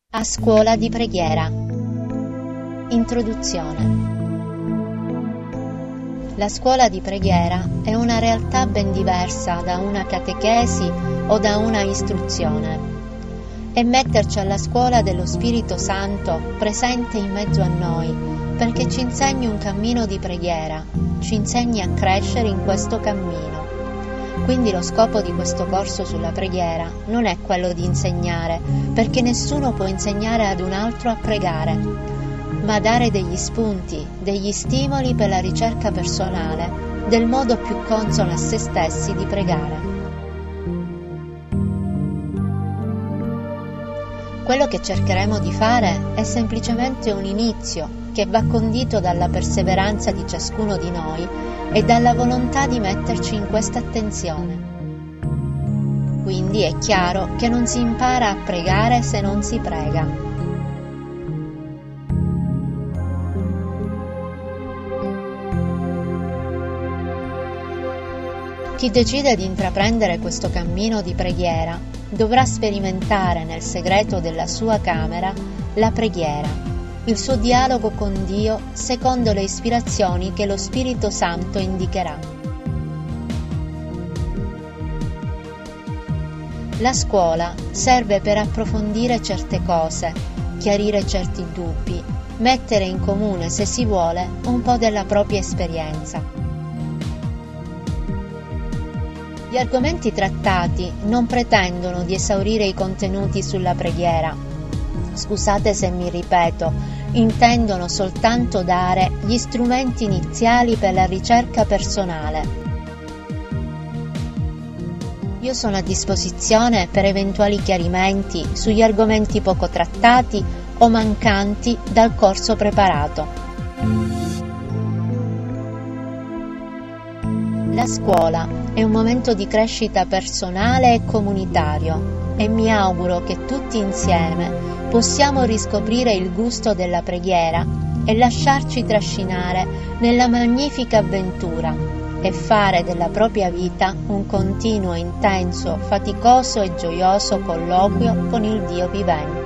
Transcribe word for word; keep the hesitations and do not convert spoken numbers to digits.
A scuola di preghiera. Introduzione. La scuola di preghiera è una realtà ben diversa da una catechesi o da una istruzione. È metterci alla scuola dello Spirito Santo presente in mezzo a noi, perché ci insegni un cammino di preghiera, ci insegni a crescere in questo cammino. Quindi lo scopo di questo corso sulla preghiera non è quello di insegnare, perché nessuno può insegnare ad un altro a pregare, ma dare degli spunti, degli stimoli per la ricerca personale del modo più consono a se stessi di pregare. Quello che cercheremo di fare è semplicemente un inizio che va condito dalla perseveranza di ciascuno di noi e dalla volontà di metterci in questa attenzione. Quindi è chiaro che non si impara a pregare se non si prega. Chi decide di intraprendere questo cammino di preghiera dovrà sperimentare nel segreto della sua camera la preghiera, il suo dialogo con Dio secondo le ispirazioni che lo Spirito Santo indicherà. La scuola serve per approfondire certe cose, chiarire certi dubbi, mettere in comune, se si vuole, un po' della propria esperienza. Gli argomenti trattati non pretendono di esaurire i contenuti sulla preghiera. Scusate se mi ripeto, intendono soltanto dare gli strumenti iniziali per la ricerca personale. Io sono a disposizione per eventuali chiarimenti sugli argomenti poco trattati o mancanti dal corso preparato. La scuola è un momento di crescita personale e comunitario e mi auguro che tutti insieme possiamo riscoprire il gusto della preghiera e lasciarci trascinare nella magnifica avventura e fare della propria vita un continuo, intenso, faticoso e gioioso colloquio con il Dio vivente.